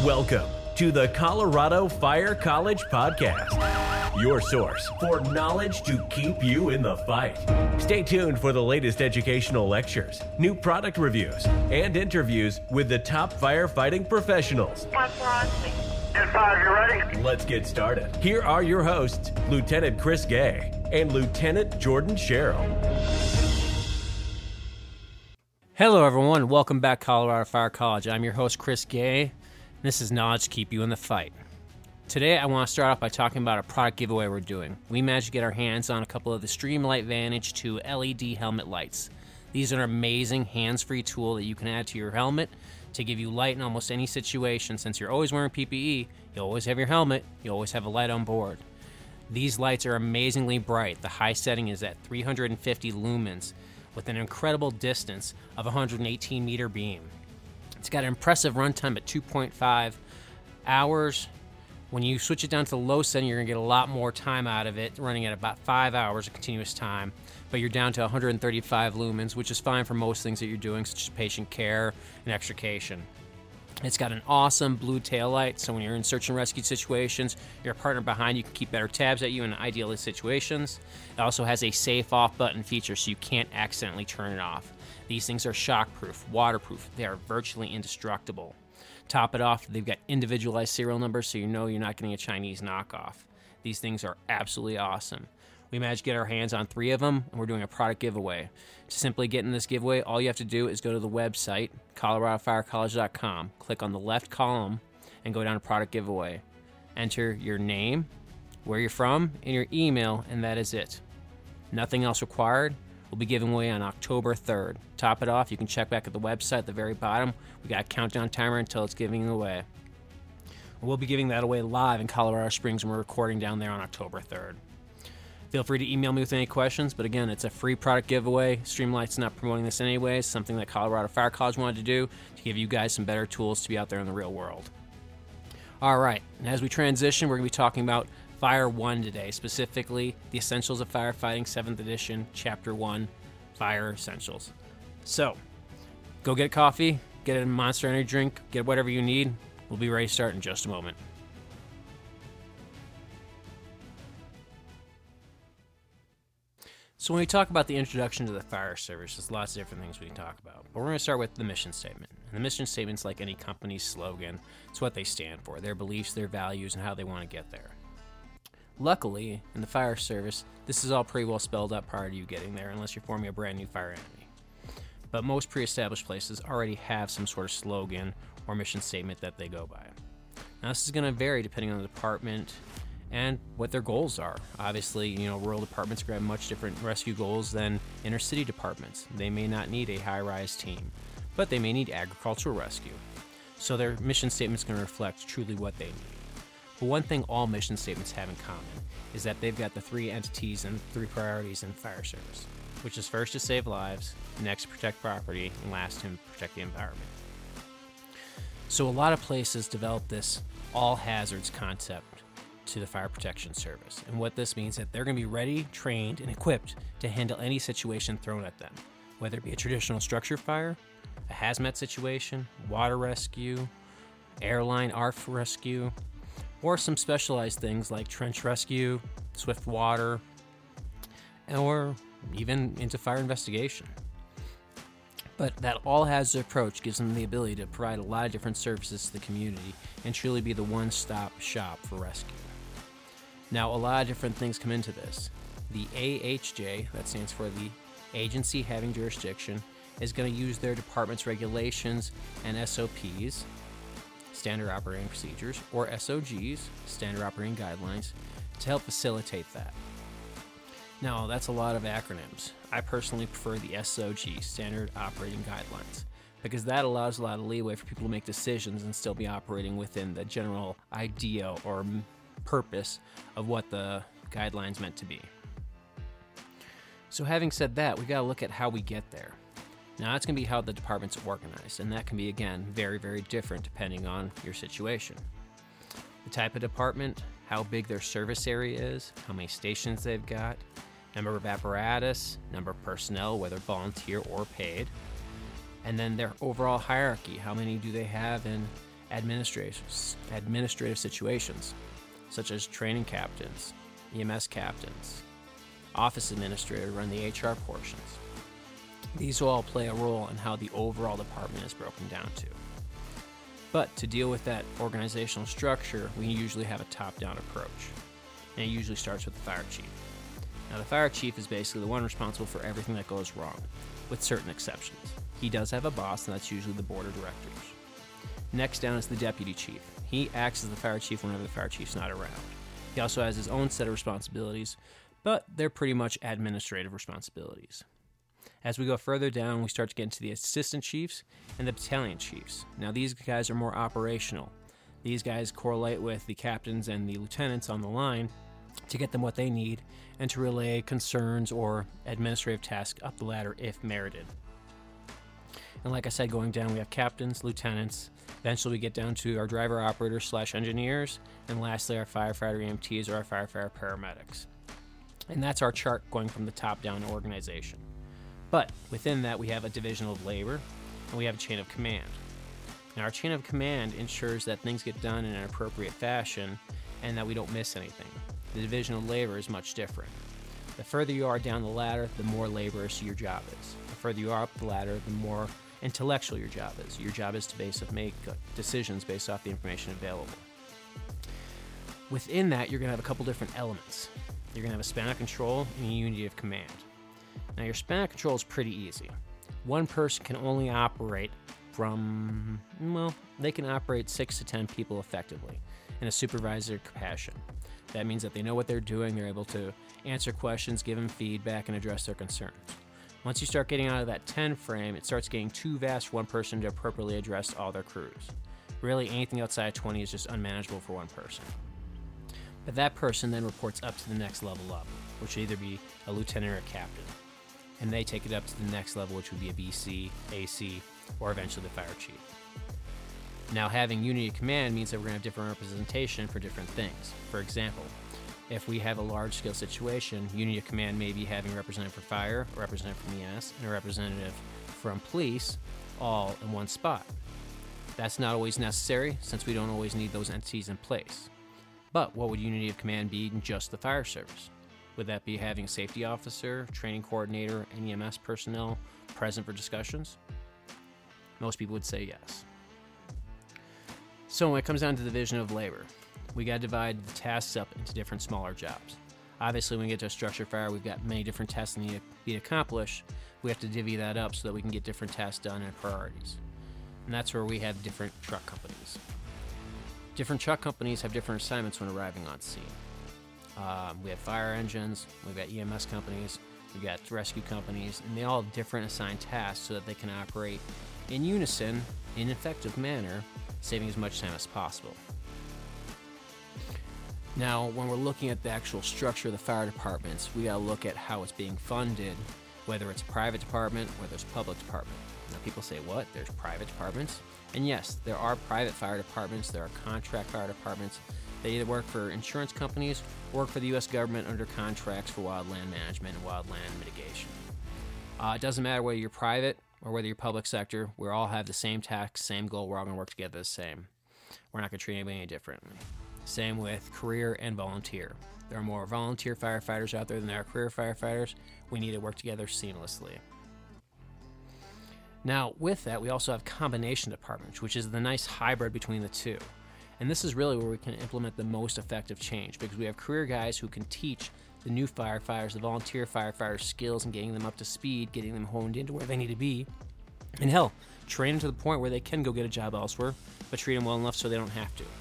Welcome to the Colorado Fire College Podcast, your source for knowledge to keep you in the fight. Stay tuned for the latest educational lectures, new product reviews, and interviews with the top firefighting professionals. Get 5, you ready? Let's get started. Here are your hosts, Lieutenant Chris Gay and Lieutenant Jordan Sherrill. Hello, everyone. Welcome back, Colorado Fire College. I'm your host, Chris Gay. This is Knowledge to Keep You in the Fight. Today, I want to start off by talking about a product giveaway we're doing. We managed to get our hands on a couple of the Streamlight Vantage 2 LED helmet lights. These are an amazing hands-free tool that you can add to your helmet to give you light in almost any situation. Since you're always wearing PPE, you always have your helmet, you always have a light on board. These lights are amazingly bright. The high setting is at 350 lumens with an incredible distance of 118-meter beam. It's got an impressive runtime at 2.5 hours. When you switch it down to the low setting, you're going to get a lot more time out of it, running at about 5 hours of continuous time. But you're down to 135 lumens, which is fine for most things that you're doing, such as patient care and extrication. It's got an awesome blue taillight, so when you're in search and rescue situations, your partner behind you can keep better tabs at you in ideal situations. It also has a safe off button feature, so you can't accidentally turn it off. These things are shockproof, waterproof. They are virtually indestructible. Top it off, they've got individualized serial numbers, so you know you're not getting a Chinese knockoff. These things are absolutely awesome. We managed to get our hands on 3 of them, and we're doing a product giveaway. To simply get in this giveaway, all you have to do is go to the website, coloradofirecollege.com, click on the left column, and go down to product giveaway. Enter your name, where you're from, and your email, and that is it. Nothing else required. We'll be giving away on October 3rd. Top it off, you can check back at the website at the very bottom. We got a countdown timer until it's giving away. We'll be giving that away live in Colorado Springs when we're recording down there on October 3rd. Feel free to email me with any questions, but again, it's a free product giveaway. Streamlight's not promoting this anyways, something that Colorado Fire College wanted to do to give you guys some better tools to be out there in the real world. All right, and as we transition, we're going to be talking about Fire 1 today, specifically the Essentials of Firefighting 7th Edition, Chapter 1, Fire Essentials. So, go get coffee, get a Monster Energy drink, get whatever you need. We'll be ready to start in just a moment. So when we talk about the introduction to the fire service, there's lots of different things we can talk about. But we're going to start with the mission statement. And the mission statement's like any company's slogan. It's what they stand for, their beliefs, their values, and how they want to get there. Luckily, in the fire service, this is all pretty well spelled out prior to you getting there, unless you're forming a brand new fire enemy. But most pre-established places already have some sort of slogan or mission statement that they go by. Now, this is going to vary depending on the department and what their goals are. Obviously, rural departments have much different rescue goals than inner city departments. They may not need a high-rise team, but they may need agricultural rescue. So their mission statement is going to reflect truly what they need. But one thing all mission statements have in common is that they've got the 3 entities and 3 priorities in fire service, which is first to save lives, next to protect property, and last to protect the environment. So a lot of places develop this all hazards concept to the fire protection service. And what this means is that they're going to be ready, trained, and equipped to handle any situation thrown at them, whether it be a traditional structure fire, a hazmat situation, water rescue, airline ARF rescue, or some specialized things like trench rescue, swift water, or even into fire investigation. But that all-hazard approach gives them the ability to provide a lot of different services to the community and truly be the one-stop shop for rescue. Now, a lot of different things come into this. The AHJ, that stands for the Agency Having Jurisdiction, is going to use their department's regulations and SOPs, Standard Operating Procedures, or SOGs, Standard Operating Guidelines, to help facilitate that. Now, that's a lot of acronyms. I personally prefer the SOG, Standard Operating Guidelines, because that allows a lot of leeway for people to make decisions and still be operating within the general idea or purpose of what the guidelines meant to be. So having said that, we got to look at how we get there. Now that's going to be how the department's organized, and that can be, again, very, very different depending on your situation. The type of department, how big their service area is, how many stations they've got, number of apparatus, number of personnel, whether volunteer or paid, and then their overall hierarchy. How many do they have in administrative situations, such as training captains, EMS captains, office administrator run the HR portions. These will all play a role in how the overall department is broken down to. But to deal with that organizational structure, we usually have a top-down approach, and it usually starts with the fire chief. Now, the fire chief is basically the one responsible for everything that goes wrong, with certain exceptions. He does have a boss, and that's usually the board of directors. Next down is the deputy chief. He acts as the fire chief whenever the fire chief's not around. He also has his own set of responsibilities, but they're pretty much administrative responsibilities. As we go further down, we start to get into the assistant chiefs and the battalion chiefs. Now, these guys are more operational. These guys correlate with the captains and the lieutenants on the line to get them what they need and to relay concerns or administrative tasks up the ladder if merited. And like I said, going down, we have captains, lieutenants. Eventually, we get down to our driver operators / engineers. And lastly, our firefighter EMTs or our firefighter paramedics. And that's our chart going from the top down organization. But within that, we have a division of labor and we have a chain of command. Now, our chain of command ensures that things get done in an appropriate fashion and that we don't miss anything. The division of labor is much different. The further you are down the ladder, the more laborious your job is. The further you are up the ladder, the more intellectual your job is. Your job is to make decisions based off the information available. Within that, you're going to have a couple different elements. You're going to have a span of control and a unity of command. Now, your span of control is pretty easy. One person can only operate they can operate 6 to 10 people effectively in a supervisory capacity. That means that they know what they're doing, they're able to answer questions, give them feedback, and address their concerns. Once you start getting out of that 10 frame, it starts getting too vast for one person to appropriately address all their crews. Really, anything outside of 20 is just unmanageable for one person. But that person then reports up to the next level up, which would either be a lieutenant or a captain. And they take it up to the next level, which would be a BC, AC, or eventually the fire chief. Now, having unity of command means that we're going to have different representation for different things. For example, if we have a large-scale situation, unity of command may be having a representative for fire, a representative from EMS, and a representative from police, all in one spot. That's not always necessary, since we don't always need those entities in place. But what would unity of command be in just the fire service? Would that be having a safety officer, training coordinator, and EMS personnel present for discussions? Most people would say yes. So when it comes down to the division of labor, we got to divide the tasks up into different smaller jobs. Obviously, when we get to a structure fire, we've got many different tasks that need to be accomplished. We have to divvy that up so that we can get different tasks done in priorities. And that's where we have different truck companies. Different truck companies have different assignments when arriving on scene. We have fire engines, we've got EMS companies, we've got rescue companies, and they all have different assigned tasks so that they can operate in unison in an effective manner, saving as much time as possible. Now, when we're looking at the actual structure of the fire departments, we gotta look at how it's being funded, whether it's a private department, whether it's a public department. Now, people say, what? There's private departments? And yes, there are private fire departments, there are contract fire departments. They either work for insurance companies or work for the U.S. government under contracts for wildland management and wildland mitigation. It doesn't matter whether you're private or whether you're public sector, we all have the same task, same goal, we're all going to work together the same. We're not going to treat anybody any differently. Same with career and volunteer. There are more volunteer firefighters out there than there are career firefighters. We need to work together seamlessly. Now, with that, we also have combination departments, which is the nice hybrid between the two. And this is really where we can implement the most effective change, because we have career guys who can teach the new firefighters, the volunteer firefighters, skills and getting them up to speed, getting them honed into where they need to be. And hell, train them to the point where they can go get a job elsewhere, but treat them well enough so they don't have to.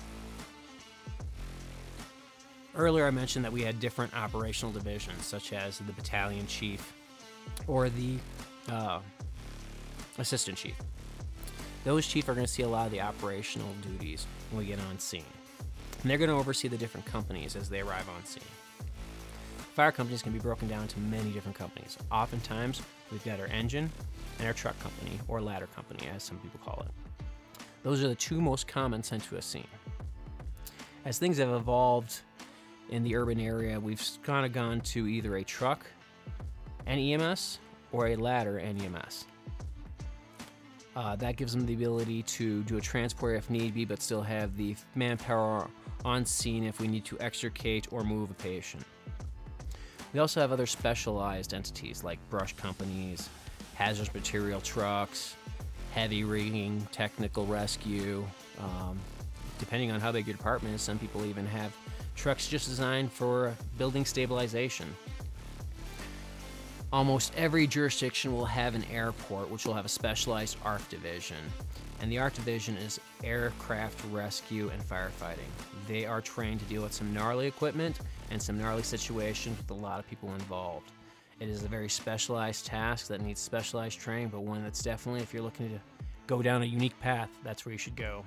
Earlier I mentioned that we had different operational divisions, such as the battalion chief or the assistant chief. Those chiefs are going to see a lot of the operational duties when we get on scene. And they're going to oversee the different companies as they arrive on scene. Fire companies can be broken down into many different companies. Oftentimes, we've got our engine and our truck company, or ladder company, as some people call it. Those are the two most common sent to a scene. As things have evolved in the urban area, we've kind of gone to either a truck and EMS or a ladder and EMS. That gives them the ability to do a transport if need be, but still have the manpower on scene if we need to extricate or move a patient. We also have other specialized entities like brush companies, hazardous material trucks, heavy rigging, technical rescue. Depending on how big your department is, some people even have trucks just designed for building stabilization. Almost every jurisdiction will have an airport, which will have a specialized ARC division. And the ARC division is aircraft rescue and firefighting. They are trained to deal with some gnarly equipment and some gnarly situations with a lot of people involved. It is a very specialized task that needs specialized training, but one that's definitely, if you're looking to go down a unique path, that's where you should go.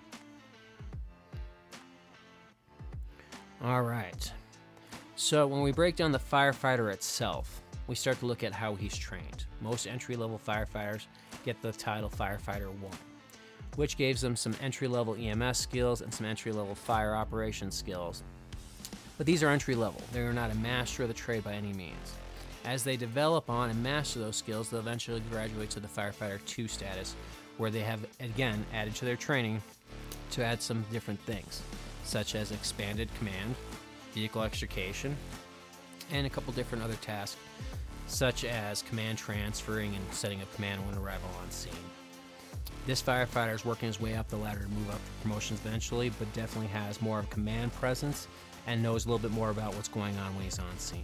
All right. So when we break down the firefighter itself, we start to look at how he's trained. Most entry-level firefighters get the title Firefighter 1, which gives them some entry-level EMS skills and some entry-level fire operations skills. But these are entry-level. They are not a master of the trade by any means. As they develop on and master those skills, they'll eventually graduate to the Firefighter 2 status, where they have, again, added to their training to add some different things, such as expanded command, vehicle extrication, and a couple different other tasks, such as command transferring and setting up command when arrival on scene. This firefighter is working his way up the ladder to move up the promotions eventually, but definitely has more of a command presence and knows a little bit more about what's going on when he's on scene.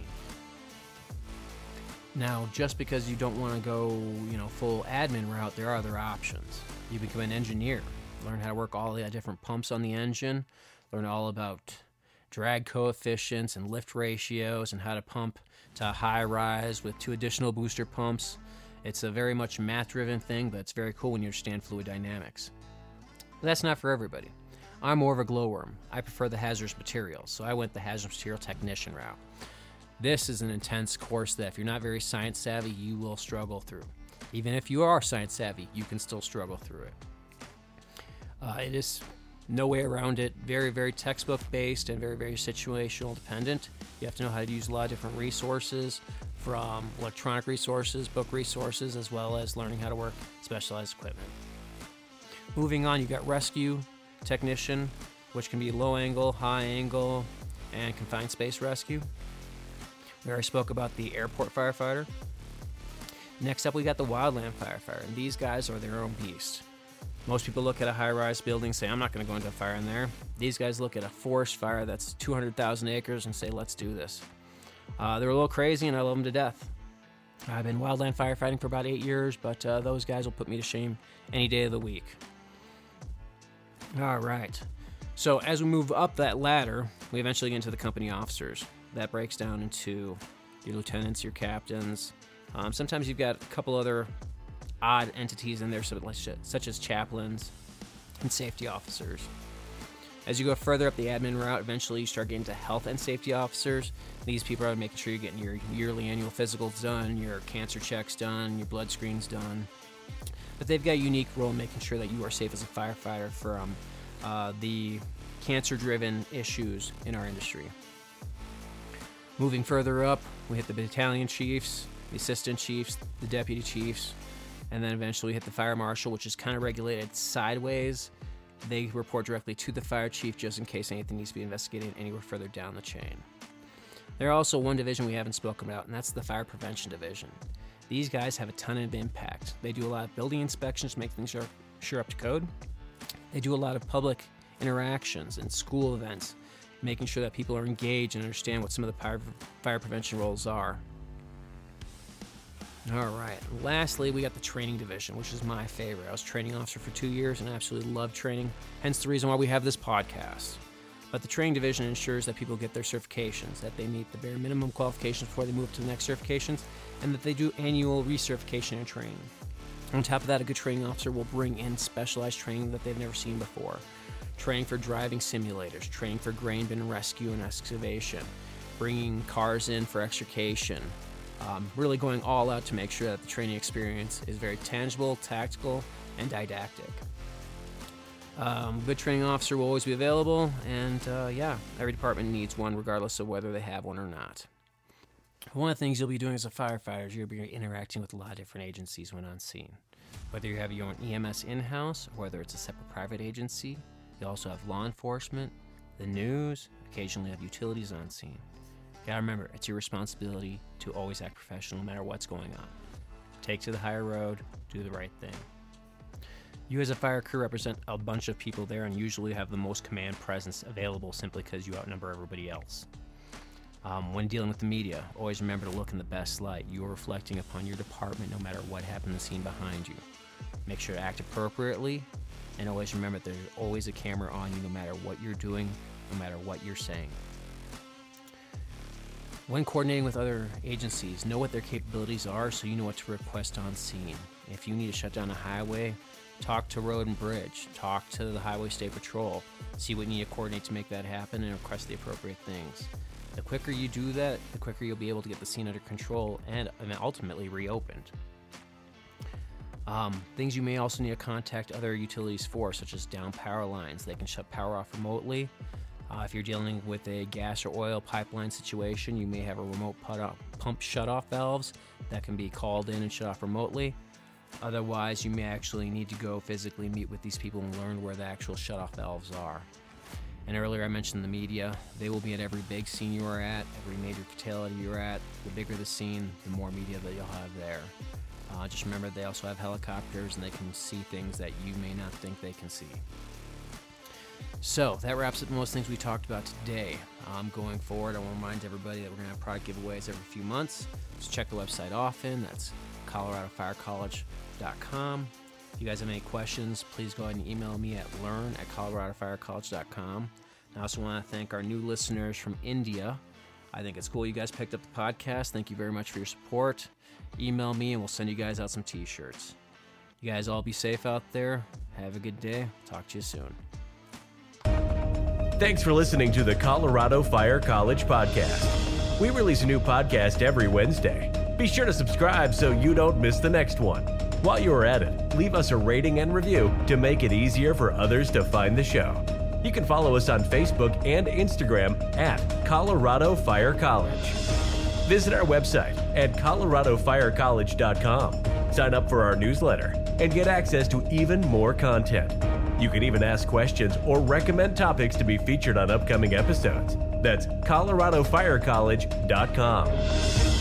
Now, just because you don't want to go, full admin route, there are other options. You become an engineer, learn how to work all the different pumps on the engine, learn all about drag coefficients and lift ratios and how to pump to high rise with 2 additional booster pumps. It's a very much math-driven thing, but it's very cool when you understand fluid dynamics. But that's not for everybody. I'm more of a glowworm. I prefer the hazardous materials, so I went the hazardous material technician route. This is an intense course that if you're not very science savvy, you will struggle through. Even if you are science savvy, you can still struggle through it. It is no way around it. Very, very textbook based and very, very situational dependent. You have to know how to use a lot of different resources, from electronic resources, book resources, as well as learning how to work specialized equipment. Moving on, you got rescue technician, which can be low angle, high angle, and confined space rescue. We already spoke about the airport firefighter. Next up, we got the wildland firefighter, and these guys are their own beast. Most people look at a high-rise building and say, I'm not going to go into a fire in there. These guys look at a forest fire that's 200,000 acres and say, let's do this. They're a little crazy, and I love them to death. I've been wildland firefighting for about 8 years, but those guys will put me to shame any day of the week. All right. So as we move up that ladder, we eventually get into the company officers. That breaks down into your lieutenants, your captains. Sometimes you've got a couple other odd entities in there, such as chaplains and safety officers. As you go further up the admin route, eventually you start getting to health and safety officers. These people are making sure you're getting your yearly annual physicals done, your cancer checks done, your blood screens done. But they've got a unique role in making sure that you are safe as a firefighter from the cancer-driven issues in our industry. Moving further up, we hit the battalion chiefs, the assistant chiefs, the deputy chiefs, and then eventually we hit the fire marshal, which is kind of regulated sideways. They report directly to the fire chief just in case anything needs to be investigated anywhere further down the chain. There are also one division we haven't spoken about, and that's the fire prevention division. These guys have a ton of impact. They do a lot of building inspections to make things sure up to code. They do a lot of public interactions and school events, making sure that people are engaged and understand what some of the fire prevention roles are. All right. Lastly, we got the training division, which is my favorite. I was training officer for 2 years and I absolutely love training, hence the reason why we have this podcast. But the training division ensures that people get their certifications, that they meet the bare minimum qualifications before they move to the next certifications, and that they do annual recertification and training. On top of that, a good training officer will bring in specialized training that they've never seen before. Training for driving simulators, training for grain bin rescue and excavation, bringing cars in for extrication, really going all out to make sure that the training experience is very tangible, tactical, and didactic. Good training officer will always be available, and every department needs one regardless of whether they have one or not. One of the things you'll be doing as a firefighter is you'll be interacting with a lot of different agencies when on scene. Whether you have your own EMS in-house or whether it's a separate private agency, you also have law enforcement, the news, occasionally have utilities on scene. You gotta remember, it's your responsibility to always act professional no matter what's going on. Take to the higher road, do the right thing. You as a fire crew represent a bunch of people there and usually have the most command presence available simply because you outnumber everybody else. When dealing with the media, always remember to look in the best light. You are reflecting upon your department no matter what happened in the scene behind you. Make sure to act appropriately, and always remember there's always a camera on you no matter what you're doing, no matter what you're saying. When coordinating with other agencies, know what their capabilities are so you know what to request on scene. If you need to shut down a highway, talk to Road and Bridge, talk to the Highway State Patrol, see what you need to coordinate to make that happen, and request the appropriate things. The quicker you do that, the quicker you'll be able to get the scene under control and ultimately reopened. Things you may also need to contact other utilities for, such as down power lines. They can shut power off remotely. If you're dealing with a gas or oil pipeline situation, you may have a remote pump shutoff valves that can be called in and shut off remotely. Otherwise, you may actually need to go physically meet with these people and learn where the actual shutoff valves are. And earlier I mentioned the media. They will be at every big scene you are at, every major fatality you're at. The bigger the scene, the more media that you'll have there. Just remember they also have helicopters and they can see things that you may not think they can see. So that wraps up most things we talked about today. Going forward, I want to remind everybody that we're going to have product giveaways every few months. Just check the website often. That's coloradofirecollege.com. If you guys have any questions, please go ahead and email me at learn@coloradofirecollege.com. I also want to thank our new listeners from India. I think it's cool you guys picked up the podcast. Thank you very much for your support. Email me and we'll send you guys out some t-shirts. You guys all be safe out there. Have a good day. Talk to you soon. Thanks for listening to the Colorado Fire College podcast. We release a new podcast every Wednesday. Be sure to subscribe so you don't miss the next one. While you're at it, leave us a rating and review to make it easier for others to find the show. You can follow us on Facebook and Instagram at Colorado Fire College. Visit our website at coloradofirecollege.com. Sign up for our newsletter and get access to even more content. You can even ask questions or recommend topics to be featured on upcoming episodes. That's coloradofirecollege.com.